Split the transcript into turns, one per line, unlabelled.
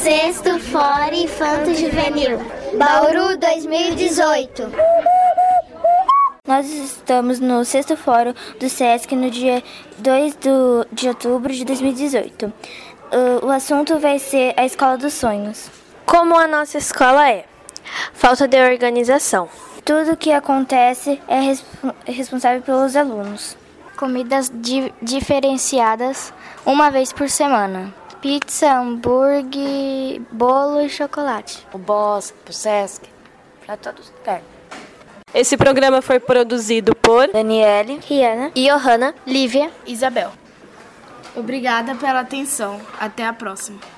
Sexto Fórum Infanto Juvenil, Bauru 2018.
Nós estamos no Sexto Fórum do SESC no dia 2 de outubro de 2018. O assunto vai ser a Escola dos Sonhos.
Como a nossa escola é? Falta de organização.
Tudo o que acontece é responsável pelos alunos.
Comidas diferenciadas uma vez por semana. Pizza, hambúrguer, bolo e chocolate.
O BOSC, o SESC, para todos os lugares.
Esse programa foi produzido por
Daniele,
Rihanna,
Johanna,
Lívia,
Isabel. Obrigada pela atenção. Até a próxima.